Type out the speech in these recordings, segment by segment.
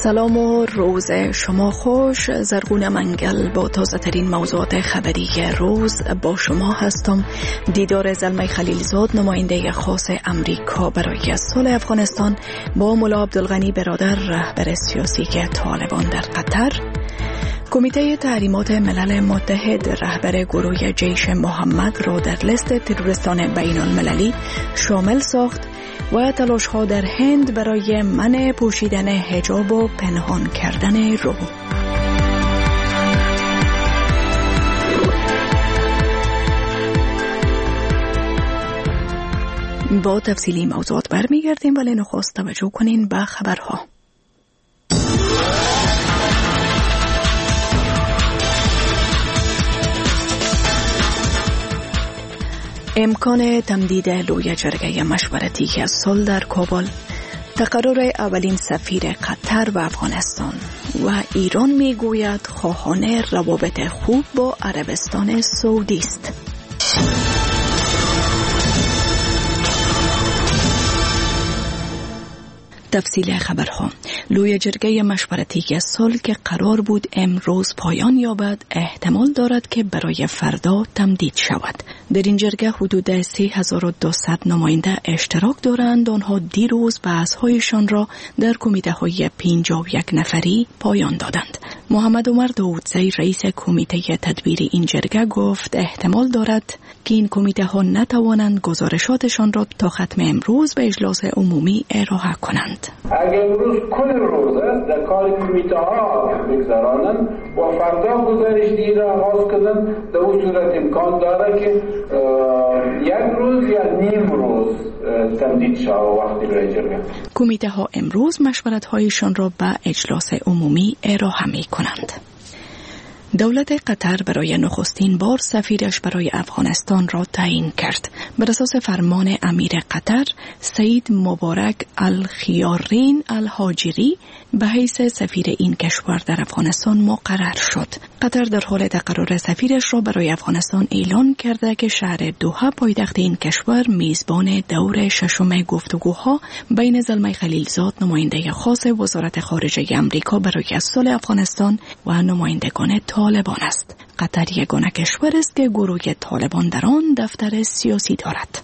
سلام و روز شما خوش. زرگون منگل با تازه ترین موضوعات خبری روز با شما هستم. دیدار زلمه خلیلزاد نماینده خاص امریکا برای صلح افغانستان با ملا عبدالغنی برادر رهبر سیاسی طالبان در قطر. کمیته تحریمات ملل متحد رهبر گروه جیش محمد را در لیست تروریستان بین المللی شامل ساخت و تلاش‌ها در هند برای منع پوشیدن حجاب و پنهان کردن رو. با تفصیلی موضوعات برمیگردیم، ولی نخست توجه کنین به خبرها. امکان تمدید لوی جرگه مشورتی از صلح در کابل، تقرر اولین سفیر قطر و افغانستان و ایران میگوید خواهان روابط خوب با عربستان سعودی است. تفصیل خبرها. لوی جرگه مشورتی صلح که قرار بود امروز پایان یابد احتمال دارد که برای فردا تمدید شود. در این جرگه حدود 3200 نماینده اشتراک دارند. آنها دیروز بحث‌هایشان را در کمیته‌های 51 نفری پایان دادند. محمد عمر داودزی رئیس کمیته تدبیر این جرگه گفت احتمال دارد که این کمیته‌ها نتوانند گزارشاتشان را تا ختم امروز به اجلاس عمومی ارائه کنند. اگر امروز کل روز در کار کمیته‌ها بگذرانند و فردا گزارش را آغاز کنند، در اون صورت امکان داره که یک روز یا نیم روز تمدید شود وقتی برای جرگه. کمیته‌ها امروز مشورت‌هایشان را به اجلاس عمومی ارائه می‌کنند. دولت قطر برای نخستین بار سفیرش برای افغانستان را تعیین کرد. بر اساس فرمان امیر قطر سید مبارک الخیارین الهاجری به حیث سفیر این کشور در افغانستان مقرر شد. قطر در حال تقرر سفیرش را برای افغانستان اعلان کرده که شهر دوحه پایتخت این کشور میزبان دور ششم گفتگوها بین زلمه خلیلزاد نماینده خاص وزارت خارجه امریکا برای صلح افغانستان و نمایندگان طالبان است. قطر یگانه کشور است که گروه طالبان در آن دفتر سیاسی دارد.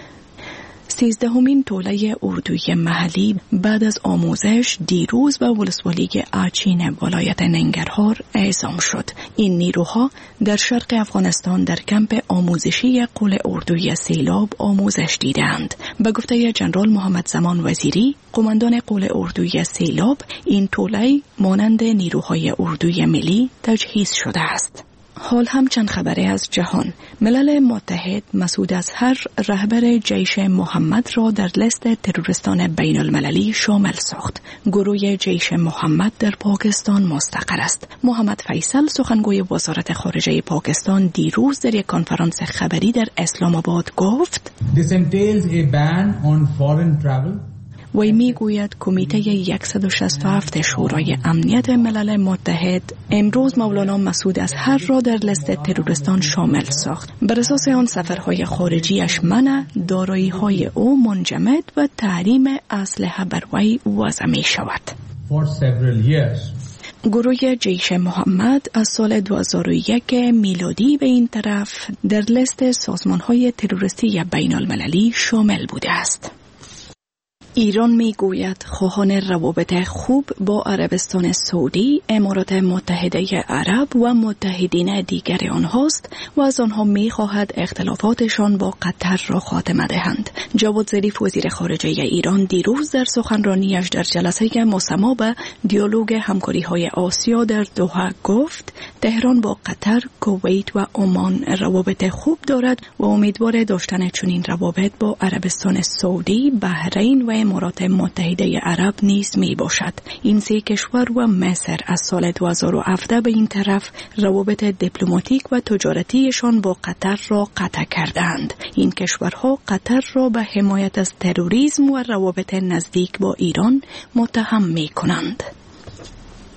13مین توله اردوی محلی بعد از آموزش دیروز به ولسوالی آچین ولایت ننگرهار اعزام شد. این نیروها در شرق افغانستان در کمپ آموزشی قول اردوی سیلاب آموزش دیدند. به گفته جنرال محمد زمان وزیری، قماندان قول اردوی سیلاب، این توله مانند نیروهای اردوی ملی تجهیز شده است. حال هم چند خبره از جهان. ملل متحد مسعود اظهر رهبر جیش محمد را در لیست تروریستان بین المللی شامل ساخت. گروه جیش محمد در پاکستان مستقر است. محمد فیصل سخنگوی وزارت خارجه پاکستان دیروز در یک کنفرانس خبری در اسلام آباد گفت This entails a ban on foreign travel. وی میگوید کمیته 167 شورای امنیت ملل متحد امروز مولانا مسعود اظهر را در لیست تروریستان شامل ساخت. بر اساس آن سفرهای خارجیش منع، دارایی‌های او منجمد و تحریم اسلحه بر وی وضع می شود. گروه جیش محمد از سال 2001 میلادی به این طرف در لیست سازمان‌های تروریستی بین المللی شامل بوده است. ایران میگوید خواهان روابط خوب با عربستان سعودی، امارات متحده عرب و متحدین دیگر آنهاست و از آنها میخواهد اختلافاتشان با قطر را خاتمه دهند. جواد ظریف وزیر خارجه ایران دیروز در سخنرانیش در جلسه مصمم به دیالوگ همکاری‌های آسیا در دوحه گفت تهران با قطر، کویت و عمان روابط خوب دارد و امیدوار داشتن چنین روابط با عربستان سعودی، بحرین و امارات متحده عرب نیز می باشد. این سه کشور و مصر از سال 2017 به این طرف روابط دیپلماتیک و تجارتیشان با قطر را قطع کردند. این کشورها قطر را به حمایت از تروریسم و روابط نزدیک با ایران متهم می کنند.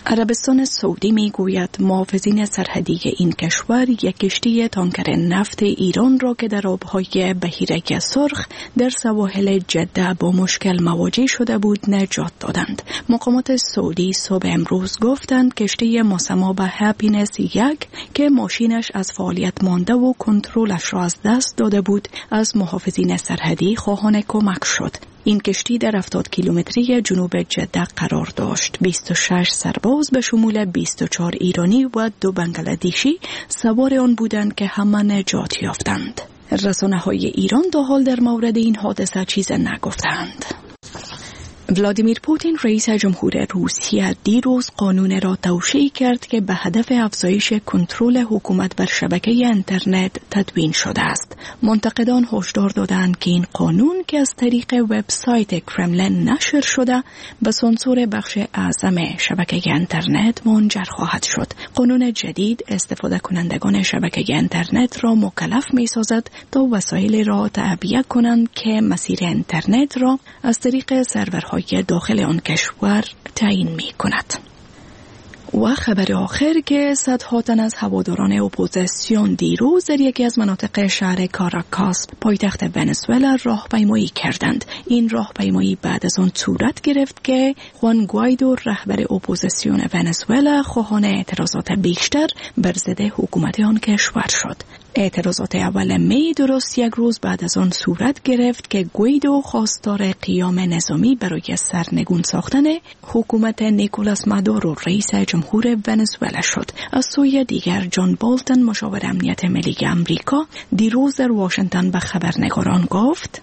عربستان سعودی میگوید محافظین سرحدی این کشور یک کشتی تانکر نفت ایران را که در آبهای بحیره سرخ در سواحل جده با مشکل مواجه شده بود نجات دادند. مقامات سعودی صبح امروز گفتند کشتی مسمى به هپینس 1 که ماشینش از فعالیت مانده و کنترلش را از دست داده بود از محافظین سرحدی خواهان کمک شد. این کشتی در 70 کیلومتری جنوب جده قرار داشت. 26 سرباز به شمول 24 ایرانی و 2 بنگلادیشی سوار آن بودند که همه نجات یافتند. رسانه‌های ایران تا حال در مورد این حادثه چیز نگفتند. ولادیمیر پوتین رئیس جمهور روسیه دیروز قانون را توشیح کرد که به هدف افزایش کنترل حکومت بر شبکه اینترنت تدوین شده است. منتقدان هشدار دادند که این قانون که از طریق وبسایت کرملین نشر شده به سانسور بخش اعظم شبکه اینترنت منجر خواهد شد. قانون جدید استفاده کنندگان شبکه اینترنت را مکلف می‌سازد تا وسایل را تعبیه کنند که مسیر اینترنت را از طریق سرورهای داخل آن کشور تعیین می کند. و خبر آخر که صدها تن از هواداران اپوزیسیون دیروز در یکی از مناطق شهر کاراکاس پایتخت ونزوئلا راهپیمایی کردند. این راهپیمایی بعد از آن صورت گرفت که خوان گوایدو رهبر اپوزیسیون ونزوئلا خواهان اعتراضات بیشتر بر ضد حکومت آن کشور شد. اعتراضات اول می درست یک روز بعد از آن صورت گرفت که گویدو خواستار قیام نظامی برای سرنگون ساختن حکومت نیکولاس مادورو رئیس جمهور ونزوئلا شد. از سوی دیگر جان بولتن مشاور امنیت ملی آمریکا دیروز در واشنگتن به خبرنگاران گفت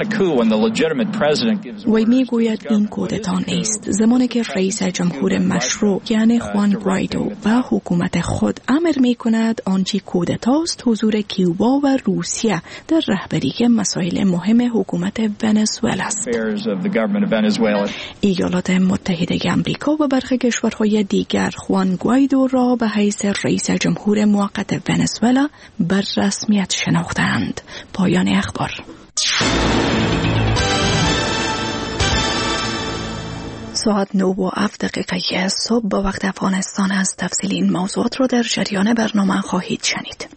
وی میگوید این کودتا نیست. زمانی که رئیس جمهور مشروع یعنی خوان گوایدو به حکومت خود امر میکند آنچه کودتاست حضور کیوبا و روسیه در رهبری مسائل مهم حکومت ونزوئلا است. ایالات متحده آمریکا و برخی کشورهای دیگر خوان گوایدو را به حیث رئیس جمهور موقت ونزوئلا بر رسمیت شناختند. پایان اخبار. ساعت 9:07 صبح با وقت افغانستان است. تفصیل این موضوعات را در جریان برنامه خواهید شنید.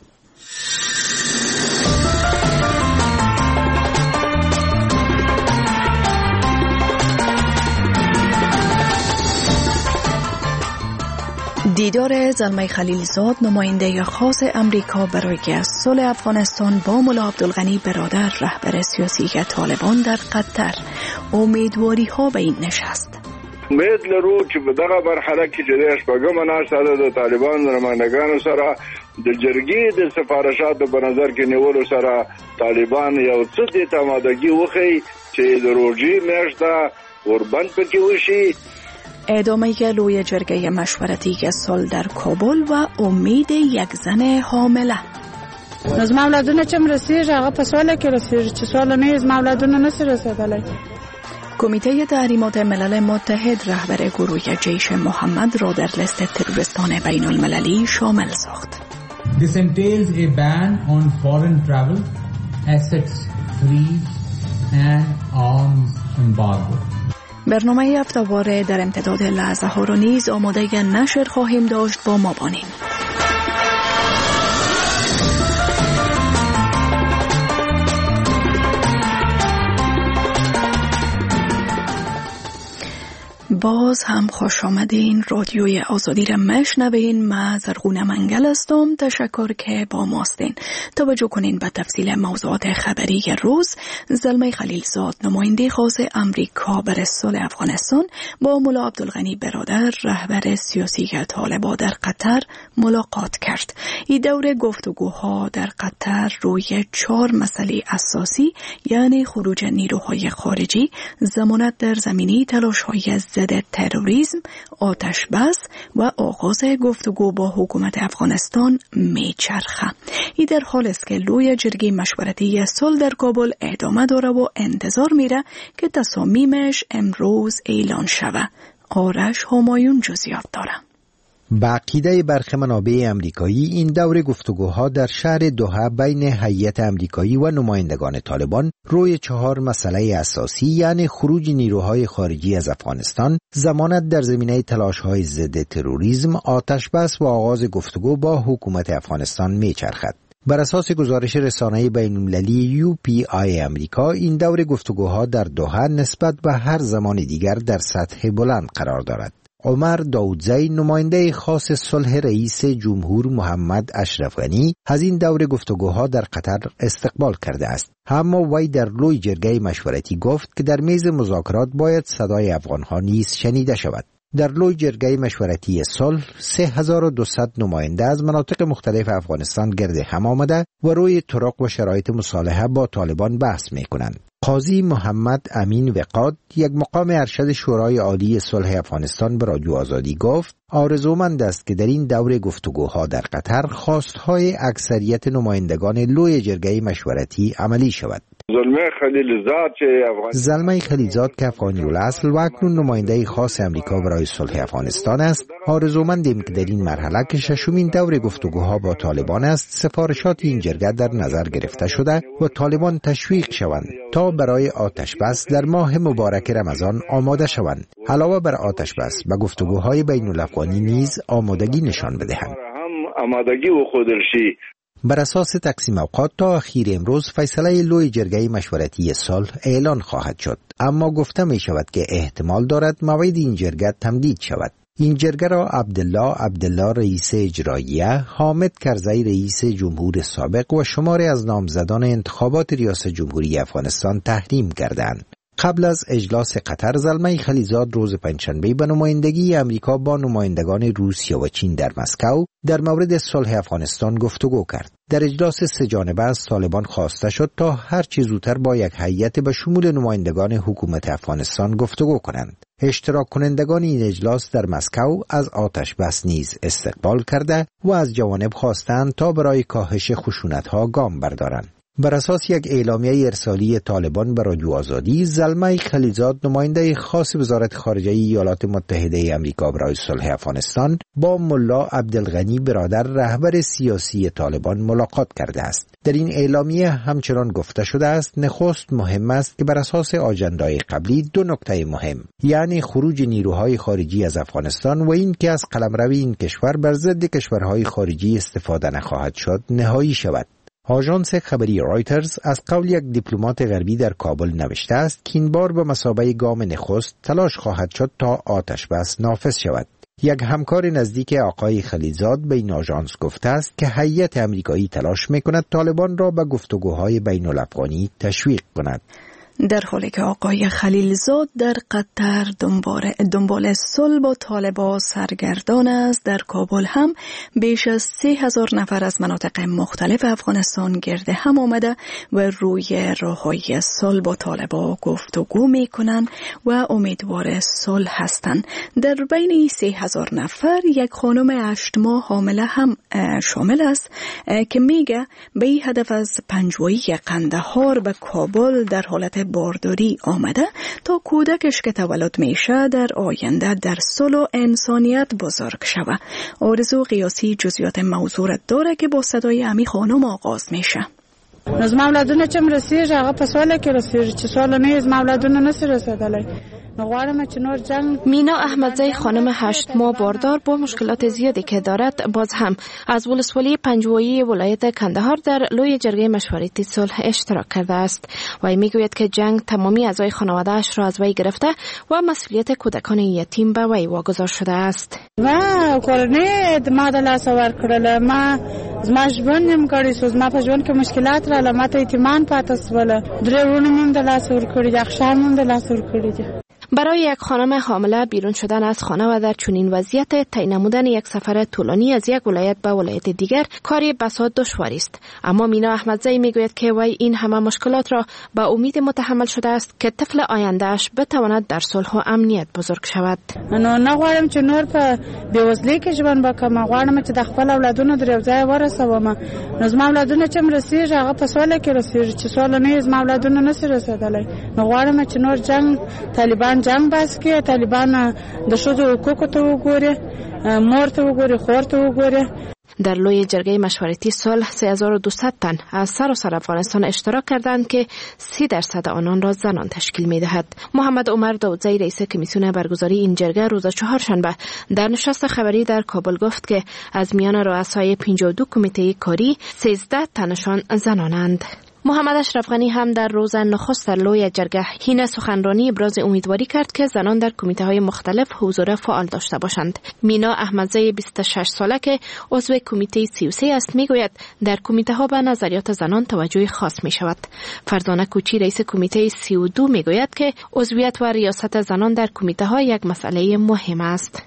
دیدار زلمه خلیلزاد نماینده خاص امریکا برای صلح افغانستان با ملا عبدالغنی برادر رهبر سیاسی طالبان در قطر. امیدواری ها به این نشست. امید لرو چې په دغه مرحله کې چې د شپږمه ناسته د طالبان نمائندګانو سره د جرګې د سفارشاتو په نظر کې نیولو سره طالبان یو څه د تمادګي وخی چې د روزي میاشته قربان پکې وشي. ادامه لوی جرگه مشورتی سال در کابل و امید یک زن حامله. از مولدونه چم رسیج هغه په سواله کې رسیج چې سوال نه از مولدونه نسی رسیدلی. کمیته تحریمات ملل متحد رهبر گروه جیش محمد را در لیست تروریستان بین المللی شامل ساخت. This entails a ban on foreign travel, assets freeze and arms embargo. برنامه هفته‌واره در امتداد لحظه ها را نیز آماده نشر خواهیم داشت. با ما بانیم. باز هم خوش آمدین. رادیوی آزادی را مشنوین. من زرغونه منگل هستم. تشکر که با ماستین. توجه کنین به تفصیل موضوعات خبری روز. زلمه خلیلزاد نماینده خاص امریکا برای صلح افغانستان با ملا عبدالغنی برادر رهبر سیاسی طالبان در قطر ملاقات کرد. این دور گفتگوها در قطر روی 4 مسئله اساسی یعنی خروج نیروهای خارجی، ضمانت در زمینه تلاش‌های ضد تروریسم، آتش بس و آغاز گفتگو با حکومت افغانستان میچرخه. این در حال است که لوی جرگه مشورتی صلح در کابل ادامه داره و انتظار میره که تصامیمش امروز اعلان شوه. آرش همایون جزئیات داره. به عقیده برخی منابع امریکایی این دور گفتگوها در شهر دوحه بین هیئت امریکایی و نمایندگان طالبان روی 4 مسئله اساسی، یعنی خروج نیروهای خارجی از افغانستان، ضمانت در زمینه تلاش‌های ضد تروریسم، آتش بس و آغاز گفتگو با حکومت افغانستان میچرخد. بر اساس گزارش رسانه بین‌المللی UPI امریکا، این دور گفتگوها در دوحه نسبت به هر زمان دیگر در سطح بلند قرار دارد. عمر داودزی، نماینده خاص صلح رئیس جمهور محمد اشرف غنی، از این دور گفتگوها در قطر استقبال کرده است. اما وی در لوی جرگه مشورتی گفت که در میز مذاکرات باید صدای افغانها نیز شنیده شود. در لوی جرگه مشورتی صلح 3200 نماینده از مناطق مختلف افغانستان گرد هم آمده و روی طرق و شرایط مصالحه با طالبان بحث می کنند. قاضی محمد امین وقاد، یک مقام ارشد شورای عالی صلح افغانستان، به رادیو آزادی گفت آرزومند است که در این دور گفتگوها در قطر خواستهای اکثریت نمایندگان لوی جرگه مشورتی عملی شود. زلمه خلیلزاد که افغانی الاصل و اکنون نماینده خاص امریکا برای صلح افغانستان است، آرزومندیم که در این مرحله که ششمین دور گفتگوها با طالبان است، سفارشات این جرگه در نظر گرفته شده و طالبان تشویق شوند تا برای آتش بس در ماه مبارک رمضان آماده شوند. علاوه بر آتش بس و گفتگوهای بین الافغانی نیز آمادگی نشان بدهند. بر اساس تقسیم اوقات تا اخیر امروز فیصله لوی جرگه مشورتی صلح اعلان خواهد شد، اما گفته می شود که احتمال دارد موعد این جرگه تمدید شود. این جرگه را عبدالله رئیس اجراییه، حامد کرزی رئیس جمهور سابق و شماری از نامزدان انتخابات ریاست جمهوری افغانستان تحریم کردند. قبل از اجلاس قطر، زلمه خلیلزاد روز پنجشنبه به نمایندگی امریکا با نمایندگان روسیه و چین در مسکو در مورد صلح افغانستان گفتگو کرد. در اجلاس 3 جانبه از طالبان خواسته شد تا هر چه زودتر با یک هیئت به شمول نمایندگان حکومت افغانستان گفتگو کنند. اشتراک کنندگان این اجلاس در مسکو از آتش بس نیز استقبال کرده و از جوانب خواستند تا برای کاهش خشونت‌ها گام بردارند. بر اساس یک اعلامیه ارسالی طالبان به رادیو آزادی، زلمه خلیلزاد، نماینده خاص وزارت خارجه ایالات متحده امریکا برای صلح افغانستان، با ملا عبدالغنی برادر، رهبر سیاسی طالبان، ملاقات کرده است. در این اعلامیه همچنان گفته شده است نخست مهم است که بر اساس آژندای قبلی 2 نکته مهم، یعنی خروج نیروهای خارجی از افغانستان و این که از قلمرو این کشور بر ضد کشورهای خارجی استفاده نخواهد شد، نهایی شود. آژانس خبری رایترز از قول یک دیپلمات غربی در کابل نوشته است که این بار به مثابه گام نخست تلاش خواهد شد تا آتش بس نافذ شود. یک همکار نزدیک آقای خلیلزاد به این آژانس گفته است که هیئت امریکایی تلاش می‌کند طالبان را به گفتگوهای بین الافغانی تشویق کند. در حالی که آقای خلیلزاد در قطر دنبال صلح با طالبان سرگردان است، در کابل هم بیش از 3000 نفر از مناطق مختلف افغانستان گرد هم آمده و روی راههای صلح با طالبان گفتگو می کنند و امیدوار صلح هستند. در بین این 3000 نفر یک خانم 8 ماه حامله هم شامل است که میگه به این هدف از پنجوایی قندهار به کابل در حالت بارداری آمده تا کودکش که تولد میشه در آینده در صلح و انسانیت بزرگ شوه. آرزو قیاسی جزئیات موضوع داره که با صدای امی خانم آغاز میشه. از مولدونه چم رسیج آقا پسواله که رسیج چه سوال نه از مولدونه نسی رسیدلی. مینا احمدزی خانم 8 ماه باردار با مشکلات زیادی که دارد باز هم از ولسوالی پنجوایی ولایت کندهار در لوی جرگه مشورتی صلح اشتراک کرده است. وی میگوید که جنگ تمامی اعضای خانواده‌اش را از وی گرفته و مسئولیت کودکان یتیم به وی واگذار شده است. و کورنی ما د لاس ور کړل، ما زما ژوند نیم کړی، سوز ما په ژوند کې مشکلات رااله، ما ته یتیمان پاتې سول، درې ورونه مونږ د لاس ور کړی، یخشان مونږ د لاس ور کړی. برای یک خانم حامله بیرون شدن از خانه و در چنین وضعیت طی نمودن یک سفر طولانی از یک ولایت به ولایت دیگر کاری بساط دشواری است. اما مینا احمدزی میگوید که وی این همه مشکلات را با امید متحمل شده است که طفل آیندهش بتواند در صلح و امنیت بزرگ شود. نه غواړم چې نور په بېوزلۍ کې ژوند وکړم، غواړم چې د خپل اولادونو در یو ځای ورسوم. نو زما اولادونه چې رسیږي هغه په سوله کې رسیږي، چې سوله نه زما اولادونه نشي رسیدلی. نو غواړم چې نور جنگ طالبان جنگ بس کې طالبان د شوزو حقوقو ته وګوري، مورت وګوري خورت وګوري. در لوی جرگه مشورتی صلح 3200 تن از سراسر افغانستان اشتراک کردند که 30% آنان را زنان تشکیل می‌دهد. محمد عمر داودزی رئیس کمیسیون برگزاری این جرگه روز چهارشنبه در نشست خبری در کابل گفت که از میان رؤسای 52 کمیته کاری 13 تنشان زنانند. محمد اشرف غنی هم در روز نخست در لوی جرگه حین سخنرانی ابراز امیدواری کرد که زنان در کمیته های مختلف حضور فعال داشته باشند. مینا احمدزی 26 ساله که عضو کمیته 33 است میگوید در کمیته ها به نظریات زنان توجه خاص می شود. فرزانه کوچی رئیس کمیته 32 میگوید که عضویت و ریاست زنان در کمیته ها یک مسئله مهم است.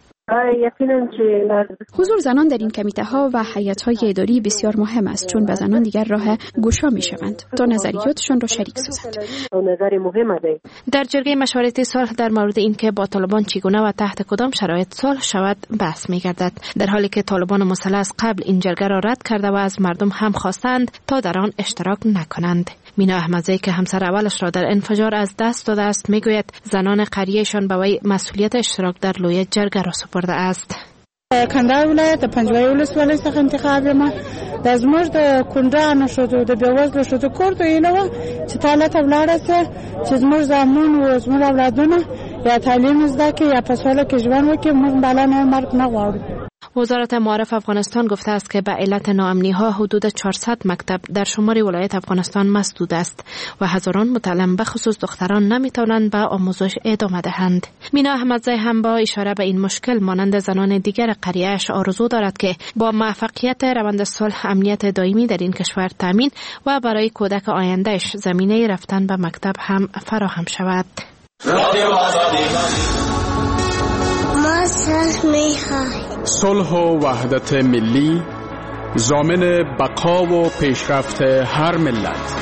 حضور زنان در این کمیته ها و هیئت های اداری بسیار مهم است چون به زنان دیگر راه گشا می شوند تا نظریاتشان را شریک سازند. در جرگه مشورتی صلح در مورد اینکه با طالبان چگونه و تحت کدام شرایط صلح شود بحث می گردد، در حالی که طالبان مسلح از قبل این جرگه را رد کرده و از مردم هم خواستند تا در آن اشتراک نکنند. مینا احمدزی که همسر اولش را در انفجار از دست داده است میگوید زنان قریهشان به وی مسئولیت اشتراک در لوی جرگه را سپرده است. کندهار ولایت پنجوای ولسوالۍ څخه انتخاب یم. د زموږ د کونډانو ښځو د بېوزلو ښځو کور ته هیله وه چې تا هلته ولاړه سې چې زموږ زامن و زموږ اولادونه یا تعلیم زده کړي یا په سوله کې ژوند وکړي. موږ بالا نه مرګ نه غواړو. وزارت معارف افغانستان گفته است که به علت ناامنی ها حدود 400 مکتب در شمال ولایت افغانستان مسدود است و هزاران متعلم به خصوص دختران نمیتوانند به آموزش ادامه دهند. مینا احمدزی هم با اشاره به این مشکل مانند زنان دیگر قریه‌اش آرزو دارد که با موفقیت روند صلح امنیت دائمی در این کشور تامین و برای کودک آیندهش زمینه رفتن به مکتب هم فراهم شود. صلح و وحدت ملی ضامن بقا و پیشرفت هر ملت.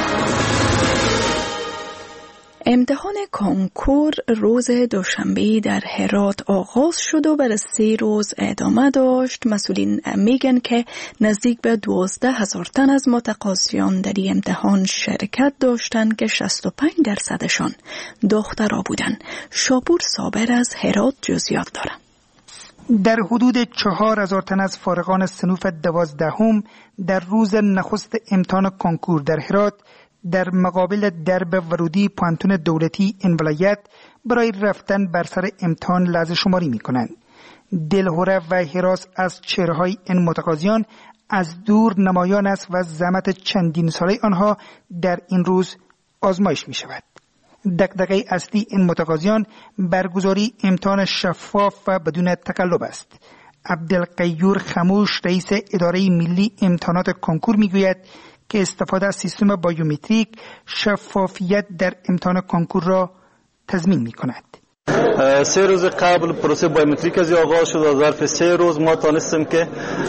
امتحان کنکور روز دوشنبه در هرات آغاز شد و بر 3 روز ادامه داشت. مسئولین میگن که نزدیک به 12,000 تن از متقاضیان در این امتحان شرکت داشتند که 65% دخترها بودند. شاپور صابر از هرات جزئیات دارد. در حدود 4,000 تن از فارغان صنوف 12 در روز نخست امتحان کنکور در هرات در مقابل درب ورودی پانتون دولتی این ولایت برای رفتن بر سر امتحان لحظه شماری می کنند. دلهره و هراس از چهره‌های این متقاضیان از دور نمایان است و زحمت چندین ساله آنها در این روز آزمایش می شود. دغدغه اصلی این متقاضیان برگزاری امتحان شفاف و بدون تقلب است. عبدالقیور خموش رئیس اداره ملی امتحانات کنکور میگوید که استفاده از سیستم بایومتریک شفافیت در امتحان کنکور را تضمین می‌کند. 3 روز قبل پروسه بایومتریک از آغاز شد و ظرف 3 روز ما تانستیم که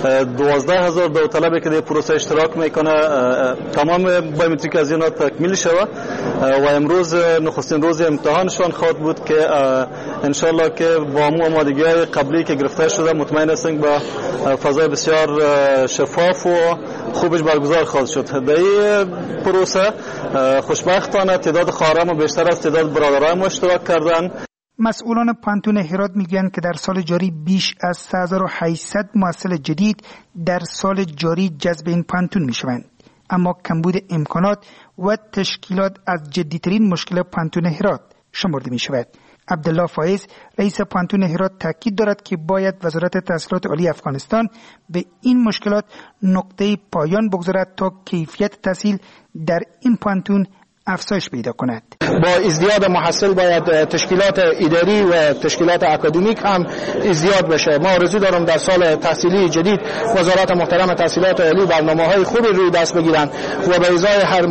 12,000 داوطلبی که در پروسه اشتراک میکنه تمام بایومتریک از اینا تکمیل شود و امروز نخستین روز امتحانشان خواهد بود که انشالله که با آمادگی قبلی که گرفته شده مطمئن هستیم با فضای بسیار شفاف و خوبش برگزار خواهد شد. در این پروسه خوشبختانه تعداد خواهران بیشتر از تعداد برادران ما اشتراک کردن. مسئولان پانتون هرات میگن که در سال جاری بیش از 3800 محصل جدید در سال جاری جذب این پانتون میشوند، اما کمبود امکانات و تشکیلات از جدیترین مشکل پانتون هرات شمرده میشود. عبدالله فایز رئیس پانتون هرات تاکید دارد که باید وزارت تحصیلات عالی افغانستان به این مشکلات نقطه پایان بگذارد تا کیفیت تحصیل در این پانتون افزایش پیدا کند. با ازدیاد محصل باید تشکیلات اداری و تشکیلات اکادمیک هم ازدیاد بشه. ما آرزو دارم در سال تحصیلی جدید وزارت محترم تحصیلات عالی برنامه‌های خوبی روی دست بگیرن و به ازای هر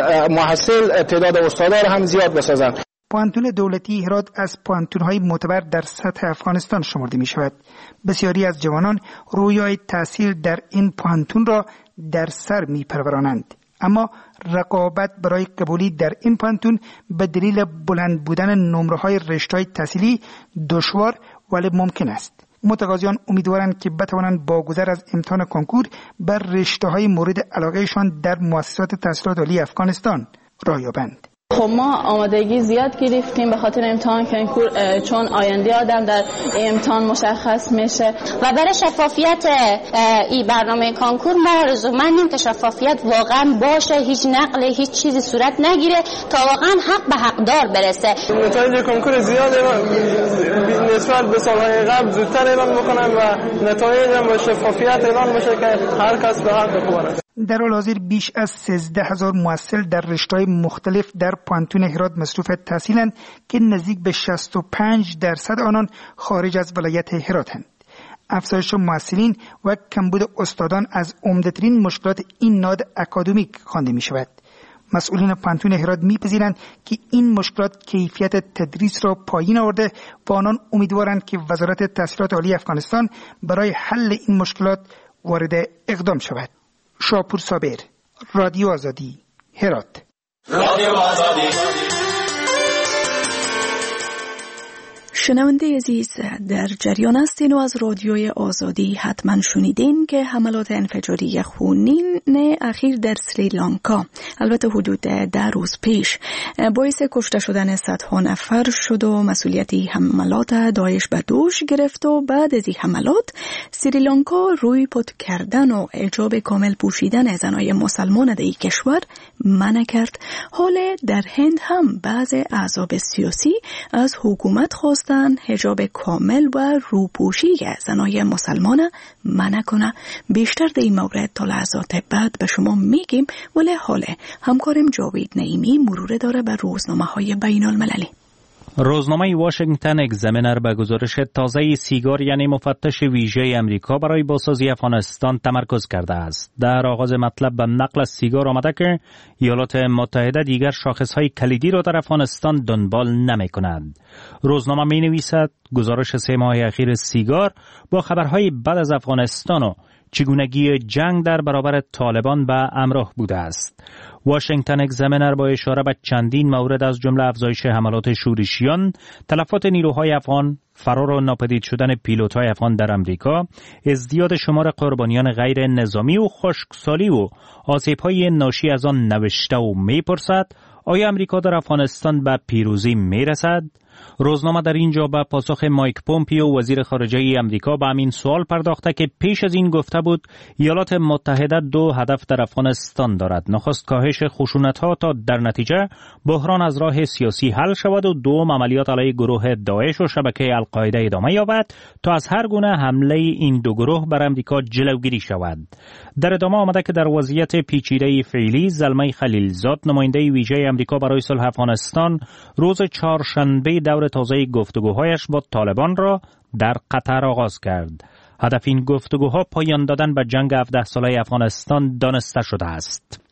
محصل تعداد استادان هم زیاد بسازن. پانتون دولتی هرات از پانتون‌های معتبر در سطح افغانستان شمرده می‌شود. بسیاری از جوانان رویای تحصیل در این پانتون را در سر می‌پرورانند، اما رقابت برای قبولی در این پانتون به دلیل بلند بودن نمره‌های رشته‌های تحصیلی دشوار ولی ممکن است. متقاضیان امیدوارند که بتوانند با گذر از امتحان کنکور بر رشته‌های مورد علاقه‌شان در مؤسسات تحصیلات عالی افغانستان راه یابند. خب ما آمادگی زیاد گرفتیم به خاطر امتحان کنکور، چون آینده آدم در امتحان مشخص میشه و برای شفافیت این برنامه کنکور ما آرزومندیم که شفافیت واقعا باشه، هیچ نقل هیچ چیزی صورت نگیره تا واقعا حق به حقدار برسه. نتایج کنکور زیاد نسبت به سالهای قبل زودتر اعلان میکنن و نتایج هم با شفافیت اعلان میشه که هر کس به حق بخوره. در حال حاضر بیش از 13,000 محصل در رشته‌های مختلف در پانتون هرات مصروف تحصیلند که نزدیک به 65% آنان خارج از ولایت هراتند. افزایش محصلین و کمبود استادان از عمده‌ترین مشکلات این نهاد اکادمیک خوانده می شود. مسئولین پانتون هرات می‌پذیرند که این مشکلات کیفیت تدریس را پایین آورده و آنان امیدوارند که وزارت تحصیلات عالی افغانستان برای حل این مشکلات وارد اقدام شود. شاپور صابر، رادیو آزادی، هرات. رادیو آزادی. شنونده عزیز، در جریان هستین و از رادیوی آزادی حتما شنیدین که حملات انفجاری خونین اخیر در سریلانکا، البته حدود 10 روز پیش، باعث کشته شدن صدها نفر شد و مسئولیتی حملات داعش به دوش گرفت و بعد از این حملات سریلانکا روی پد کردن و حجاب کامل پوشیدن زنای مسلمان در این کشور منع کرد. حال در هند هم بعض احزاب سیاسی از حکومت خواستن حجاب کامل و روپوشی زنای مسلمان منع کنه. بیشتر در این مورد تا لحظات بعد به شما میگیم، ولی حالا همکارم جاوید نعیمی مرور داره به روزنامه‌های بین المللی. روزنامه واشنگتن اگزامینر به گزارش تازه سیگار یعنی مفتش ویژه امریکا برای بازسازی افغانستان تمرکز کرده است. در آغاز مطلب به نقل از سیگار آمده که ایالات متحده دیگر شاخصهای کلیدی را در افغانستان دنبال نمی کند. روزنامه می نویسد گزارش 3 ماه اخیر سیگار با خبرهای بد از افغانستان و چگونگی جنگ در برابر طالبان به همراه بوده است. واشنگتن اگزامینر با اشاره به چندین مورد از جمله افزایش حملات شورشیان، تلفات نیروهای افغان، فرار و ناپدید شدن پیلوت‌های افغان در امریکا، ازدیاد شمار قربانیان غیر نظامی و خشکسالی و آسیب‌های ناشی از آن نوشته و می‌پرسد آیا امریکا در افغانستان به پیروزی می‌رسد؟ روزنامه در اینجا به پاسخ مایک پومپیو وزیر خارجه امریکا به همین سوال پرداخته که پیش از این گفته بود ایالات متحده 2 هدف در افغانستان دارد. نخست کاهش خشونت‌ها تا در نتیجه بحران از راه سیاسی حل شود و دوم عملیات علیه گروه داعش و شبکه القاعده ادامه یابد تا از هر گونه حمله این دو گروه بر امریکا جلوگیری شود. در ادامه آمده که در وضعیت پیچیده فعلی زلمه خلیلزاد نماینده ویژه امریکا برای صلح افغانستان روز چهارشنبه دور تازه گفتگوهایش با طالبان را در قطر آغاز کرد. هدف این گفتگوها پایان دادن به جنگ 17 ساله افغانستان دانسته شده است.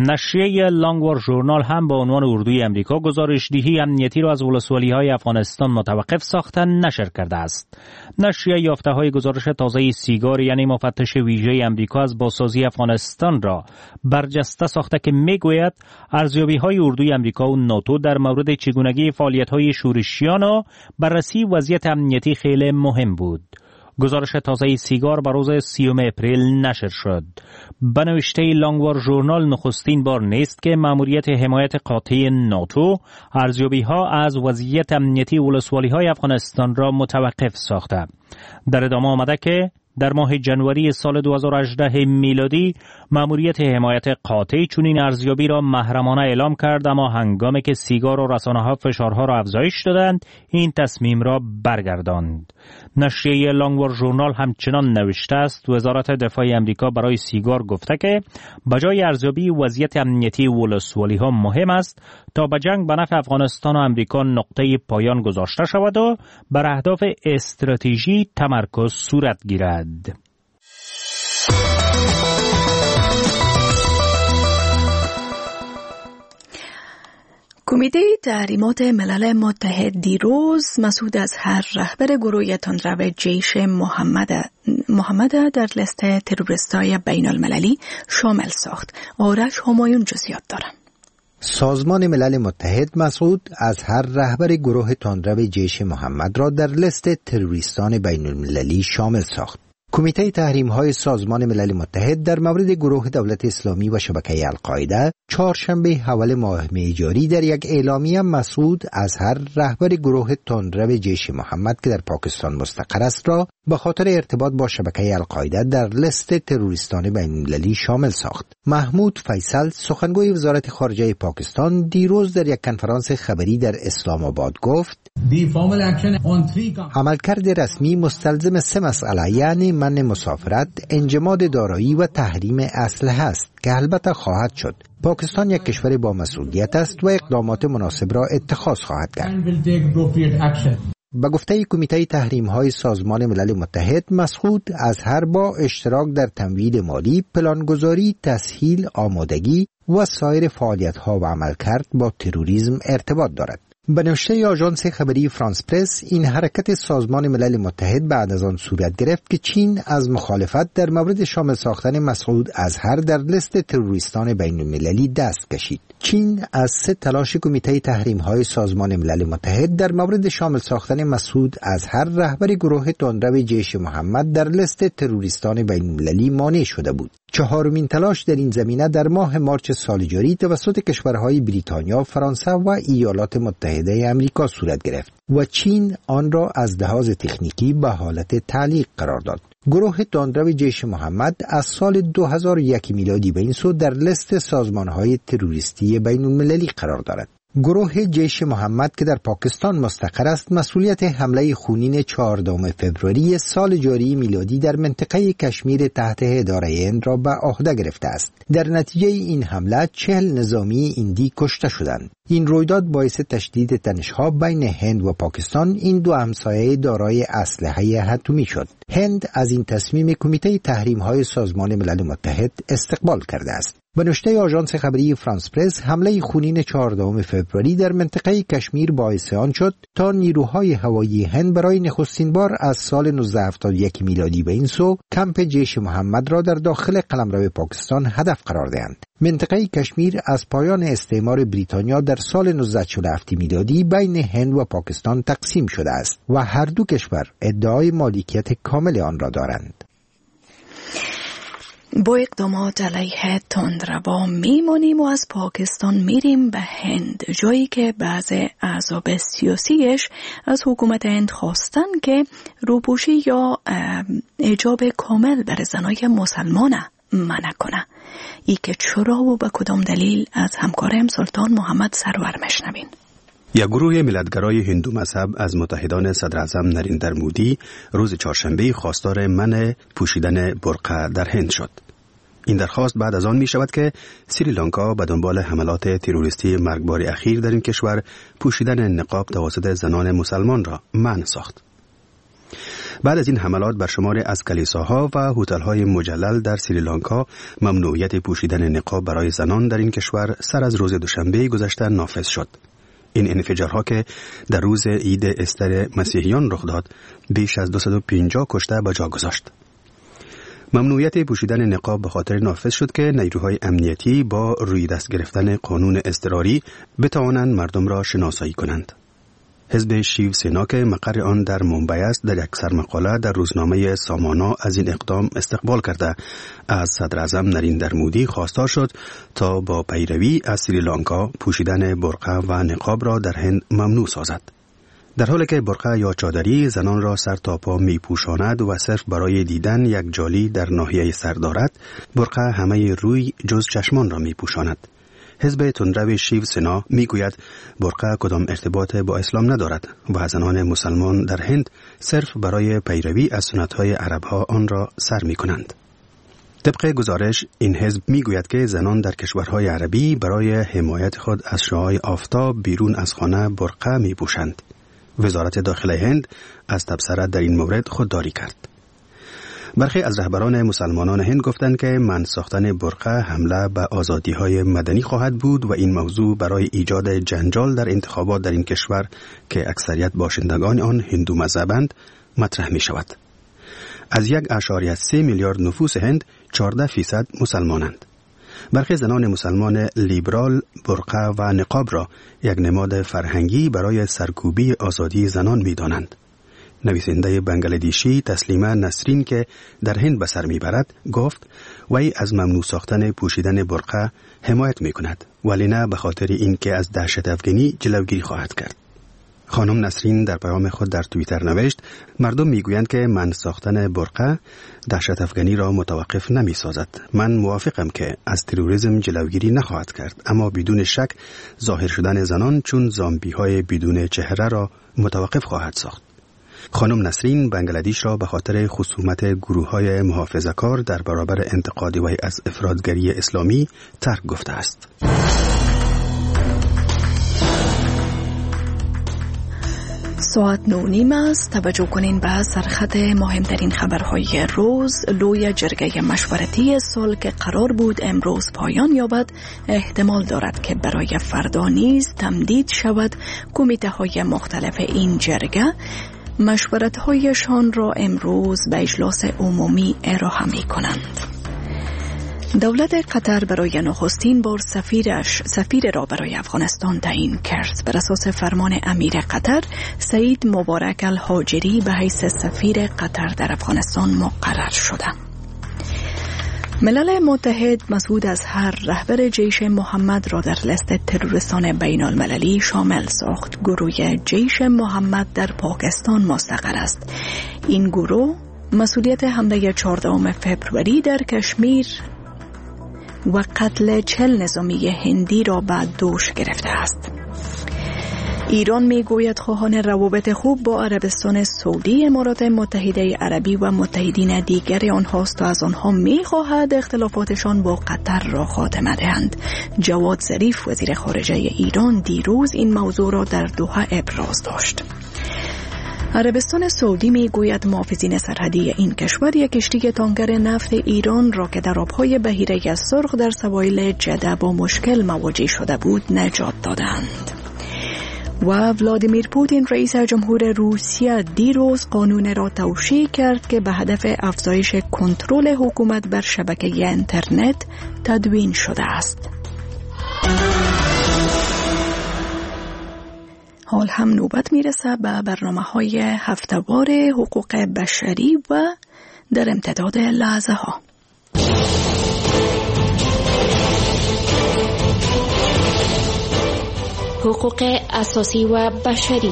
نشریه لانگوار ژورنال هم با عنوان اردوی امریکا گزارش‌دهی امنیتی را از ولسوالی‌های افغانستان متوقف ساخته نشر کرده است. نشریه یافته‌های گزارش تازه سیگار یعنی مفتش ویژه امریکا از بازسازی افغانستان را برجسته ساخته که میگوید ارزیابی‌های اردوی امریکا و ناتو در مورد چگونگی فعالیت‌های شورشیان و بررسی وضعیت امنیتی خیلی مهم بود. گزارش تازه سیگار بر روز 30 اپریل نشر شد. به نوشته لانگوار ژورنال نخستین بار نیست که مأموریت حمایت قاطع ناتو ارزیابی‌ها از وضعیت امنیتی ولسوالی‌های افغانستان را متوقف ساخته. در ادامه آمده که در ماه جنوری سال 2018 میلادی مأموریت حمایت قاطع چنین ارزیابی را محرمانه اعلام کرد، اما هنگامی که سیگار و رسانه‌ها فشارها را افزایش دادند این تصمیم را برگرداند. نشریه لانگوار ژورنال همچنان نوشته است وزارت دفاع امریکا برای سیگار گفته که بجای ارزیابی وضعیت امنیتی ولسوالی‌ها مهم است تا به جنگ به نفع افغانستان و امریکا نقطه پایان گذاشته شود و بر اهداف استراتژی تمرکز صورت گیرد. کمیته تحریمات ملل متحد دیروز مسعود اظهر رهبر گروه تندرو جیش محمد در لیست تروریست‌های بین المللی شامل ساخت. آرش همایون جزئیات دارد. سازمان ملل متحد مسعود اظهر رهبر گروه تندرو جیش محمد را در لیست تروریستان بین المللی شامل ساخت. کمیته تحریم‌های سازمان ملل متحد در مورد گروه دولت اسلامی و شبکه القاعده چهارشنبه اول ماه می جاری در یک اعلامیه مسعود اظهر رهبر گروه تندرو جیش محمد که در پاکستان مستقر است را به خاطر ارتباط با شبکه القاعده در لیست تروریستان بین‌المللی شامل ساخت. محمود فیصل سخنگوی وزارت خارجه پاکستان دیروز در یک کنفرانس خبری در اسلام آباد گفت عملکرد رسمی مستلزم 3 مسئله یعنی منع مسافرت، انجماد دارایی و تحریم اسلحه است که البته خواهد شد. پاکستان یک کشور با مسئولیت است و اقدامات مناسب را اتخاذ خواهد کرد. به گفته کمیته تحریم‌های سازمان ملل متحد، مسعود اظهر با اشتراک در تمویل مالی، پلانگذاری، تسهیل، آمادگی و سایر فعالیت‌ها و عملکرد با تروریسم ارتباط دارد. به نوشته آژانس خبری فرانس پرس، این حرکت سازمان ملل متحد بعد از آن صورت گرفت که چین از مخالفت در مورد شامل ساختن مسعود اظهر در لیست تروریستان بین‌المللی دست کشید. چین از 3 تلاش کمیته تحریم‌های سازمان ملل متحد در مورد شامل ساختن مسعود اظهر رهبر گروه تندرو جیش محمد در لیست تروریستان بین‌المللی مانع شده بود. 4مین تلاش در این زمینه در ماه مارچ سال جاری توسط کشورهای بریتانیا، فرانسه و ایالات متحده آمریکا صورت گرفت و چین آن را از لحاظ تکنیکی به حالت تعلیق قرار داد. گروه تندرو جیش محمد از سال 2001 میلادی به این سو در لیست سازمانهای تروریستی بین‌المللی قرار دارد. گروه جیش محمد که در پاکستان مستقر است، مسئولیت حمله خونین 14 فوریه سال جاری میلادی در منطقه کشمیر تحت اداره هند را به عهده گرفته است. در نتیجه این حمله 40 نظامی هندی کشته شدند. این رویداد باعث تشدید تنش‌ها بین هند و پاکستان، این دو همسایه دارای اسلحه اتمی شد. هند از این تصمیم کمیته تحریم‌های سازمان ملل متحد استقبال کرده است. به نشته آژانس خبری فرانس پرس، حمله خونین 14 فوریه در منطقه کشمیر باعث آن شد تا نیروهای هوایی هند برای نخستین بار از سال 1971 میلادی به این سو کمپ جیش محمد را در داخل قلمرو پاکستان هدف قرار دهند. منطقه کشمیر از پایان استعمار بریتانیا در سال 1947 میلادی بین هند و پاکستان تقسیم شده است و هر دو کشور ادعای مالکیت کامل آن را دارند. با اقدامات علیه تندرو میمونیم و از پاکستان میریم به هند، جایی که بعض احزاب سیاسیش از حکومت هند خواستن که روپوشی یا حجاب کامل بر زنای مسلمان منع کنه. ای که چرا و به کدام دلیل از همکارم سلطان محمد سرور مشنوین. یک گروه ملتگرای هندو مذهب از متحدان صدر اعظم نریندر مودی روز چهارشنبه خواستار منع پوشیدن برقع در هند شد. این درخواست بعد از آن می شود که سریلانکا به دنبال حملات تروریستی مرگبار اخیر در این کشور پوشیدن نقاب توسط زنان مسلمان را منع ساخت. بعد از این حملات بر شماری از کلیساها و هتل‌های مجلل در سریلانکا ممنوعیت پوشیدن نقاب برای زنان در این کشور سر از روز دوشنبه گذشته نافذ شد. این انفجارها که در روز عید استر مسیحیان رخ داد، بیش از 250 کشته به جا گذاشت. ممنوعیت پوشیدن نقاب به خاطر نافذ شد که نیروهای امنیتی با روی دست گرفتن قانون اضطراری بتوانند مردم را شناسایی کنند. حزب شیو سینا که مقر آن در مومبای است، در یک سرمقاله در روزنامه سامانا از این اقدام استقبال کرده از صدر اعظم نریندر مودی خواستار شد تا با پیروی از سریلانکا پوشیدن برقع و نقاب را در هند ممنوع سازد. در حالی که برقع یا چادری زنان را سر تا پا می پوشاند و صرف برای دیدن یک جالی در ناحیه سر دارد، برقع همه روی جز چشمان را می پوشاند. حزب تندرو شیو سینا می گوید برقع کدام ارتباط با اسلام ندارد و زنان مسلمان در هند صرف برای پیروی از سنت‌های عرب‌ها آن را سر می کنند. طبق گزارش این حزب می گوید که زنان در کشورهای عربی برای حمایت خود از شعاع آفتاب بیرون از خانه برقع می پوشند. وزارت داخله هند از تبصره در این مورد خودداری کرد. برخی از رهبران مسلمانان هند گفتند که منع ساختن برقع حمله به آزادی‌های مدنی خواهد بود و این موضوع برای ایجاد جنجال در انتخابات در این کشور که اکثریت باشندگان آن هندو مذهبند مطرح می شود. از 1.3 میلیارد نفوس هند 14% مسلمانند. برخی زنان مسلمان لیبرال برقع و نقاب را یک نماد فرهنگی برای سرکوبی آزادی زنان می دانند. نویسنده بنگلادیشی تسلیما نسرین که در هند به سر میبرد گفت وی از ممنوع ساختن پوشیدن برقع حمایت میکند، ولی نه به خاطر اینکه از دهشت افغانی جلوگیری خواهد کرد. خانم نسرین در پیام خود در توییتر نوشت مردم میگویند که من ساختن برقع دهشت افغانی را متوقف نمی سازد. من موافقم که از تروریسم جلوگیری نخواهد کرد، اما بدون شک ظاهر شدن زنان چون زامبی های بدون چهره را متوقف خواهد ساخت. خانم نسرین بنگلادیش را به خاطر خصومت گروه‌های محافظه‌کار در برابر انتقاد وی از افراطگری اسلامی ترک گفته است. ساعت 9:30 است. توجه کنین به سرخط مهمترین خبرهای روز. لوی جرگه مشورتی صلح که قرار بود امروز پایان یابد، احتمال دارد که برای فردا نیز تمدید شود. کمیته های مختلف این جرگه مشورت‌هایشان را امروز به اجلاس عمومی ارائه می‌کنند. دولت قطر برای نخستین بار سفیر را برای افغانستان تعیین کرد. بر اساس فرمان امیر قطر، سعید مبارک الهاجری به حیث سفیر قطر در افغانستان مقرر شده. ملل متحد مسعود اظهر رهبر جیش محمد را در لیست تروریستان بین المللی شامل ساخت. گروه جیش محمد در پاکستان مستقر است. این گروه مسئولیت حمله 14 فوریه در کشمیر و قتل 40 نظامی هندی را به دوش گرفته است. ایران میگوید خواهان روابط خوب با عربستان سعودی، امارات متحده عربی و متحدین دیگر آنهاست و از آنها میخواهد اختلافاتشان با قطر را خاتمه دهند. جواد ظریف وزیر خارجه ایران دیروز این موضوع را در دوحه ابراز داشت. عربستان سعودی میگوید محافظین سرحدی این کشور یک کشتی تانکر نفت ایران را که در آبهای بحیره سرخ در سواحل جده با مشکل مواجه شده بود نجات دادند. و ولادیمیر پوتین رئیس جمهور روسیه دیروز قانون را توشیح کرد که به هدف افزایش کنترل حکومت بر شبکه اینترنت تدوین شده است. حال هم نوبت میرسه به برنامه‌های هفته‌وار حقوق بشری و در امتداد لحظه ها. حقوق اساسی و بشری.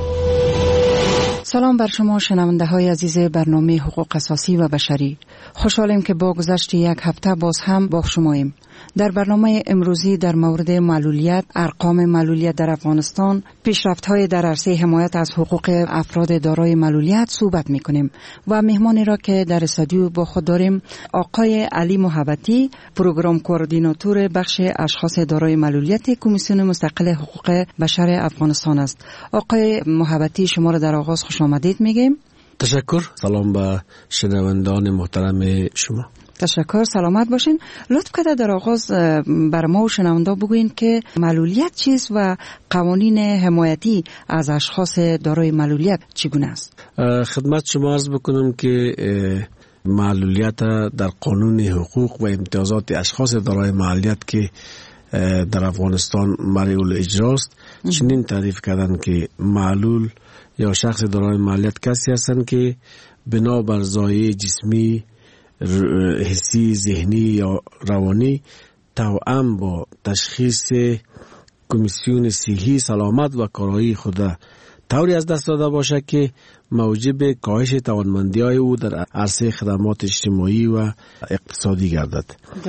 سلام بر شما شنونده های عزیز برنامه حقوق اساسی و بشری. خوشحالیم که با گذشت یک هفته باز هم با شماییم. در برنامه امروزی در مورد معلولیت، ارقام معلولیت در افغانستان، پیشرفت‌های در عرصه حمایت از حقوق افراد دارای معلولیت صحبت می‌کنیم و مهمانی را که در استودیو با خود داریم آقای علی محبتی، پروگرام کوردیناتور بخش اشخاص دارای معلولیت کمیسیون مستقل حقوق بشر افغانستان است. آقای محبتی، شما را در آغاز خوش آمدید میگیم. تشکر. سلام به شنوندگان محترم شما. تشکر، سلامت باشین. لطف کرده در آغاز بر ما و شنوندا بگوین که معلولیت چیست و قوانین حمایتی از اشخاص دارای معلولیت چگونه است؟ خدمت شما عرض بکنم که معلولیت در قانون حقوق و امتیازات اشخاص دارای معلولیت که در افغانستان معلول اجراست چنین تعریف کردن که معلول یا شخص دارای معلولیت کسی هستند که بنا بر ضایعه جسمی، حسی، ذهنی یا روانی توأم با تشخیص کمیسیون صحی سلامت و کارایی خود طوری از دست داده باشد که موجب کاهش توانمندی‌های او در عرصه خدمات اجتماعی و اقتصادی گردد.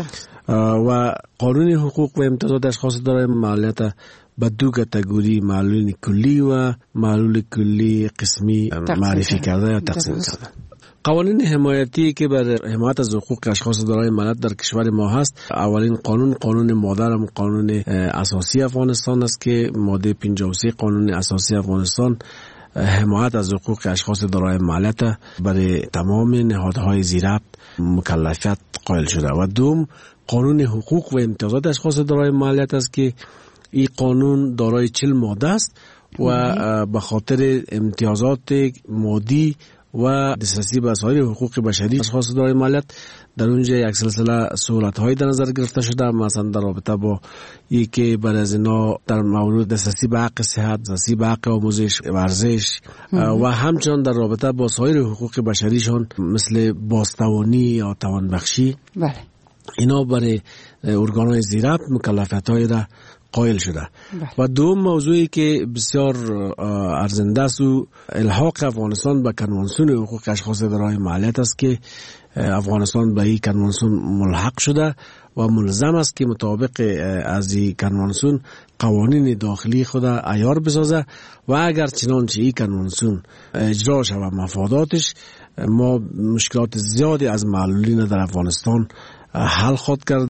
و قانون حقوق و امتیازات اشخاص دارای معلولیت به دو کاتگوری معلول کلی و معلول کلی قسمی معرفی کرده یا تقسیم کرده. قوانین حمایتی که بر حمایت از حقوق اشخاص دارای معلولیت در کشور ما هست، اولین قانون مادرم قانون اساسی افغانستان است که ماده 53 قانون اساسی افغانستان حمایت از حقوق اشخاص دارای معلولیت برای تمام نهادهای زیربط مکلفیت قائل شده. و دوم قانون حقوق و امتیازات اشخاص دارای معلولیت است که این قانون دارای 40 ماده است و به خاطر امتیازات مادی و دسترسی به سایر حقوق بشری اشخاص دارای مالیات. در اونجا یک سلسله سهولت‌های در نظر گرفته شده، مثلا در رابطه با اینکه بعد از اینا در مورد دسترسی به حق صحت، دسترسی به حق آموزش، ورزش و همچنان در رابطه با سایر حقوق بشریشان مثل بازتوانی یا توانبخشی، بله، اینا برای ارگان‌های زیربط مکلفیت‌های را قائل شده. و دوم موضوعی که بسیار ارزنده است و الحاق افغانستان به کنوانسیون حقوق اشخاص دارای مالیات است که افغانستان به این کنوانسیون ملحق شده و ملزم است که مطابق از این کنوانسیون قوانین داخلی خود عیار بسازه و اگر چنانچه این کنوانسیون اجرا شود مفاداتش، ما مشکلات زیادی از معلولین در افغانستان حل خواهد کرد.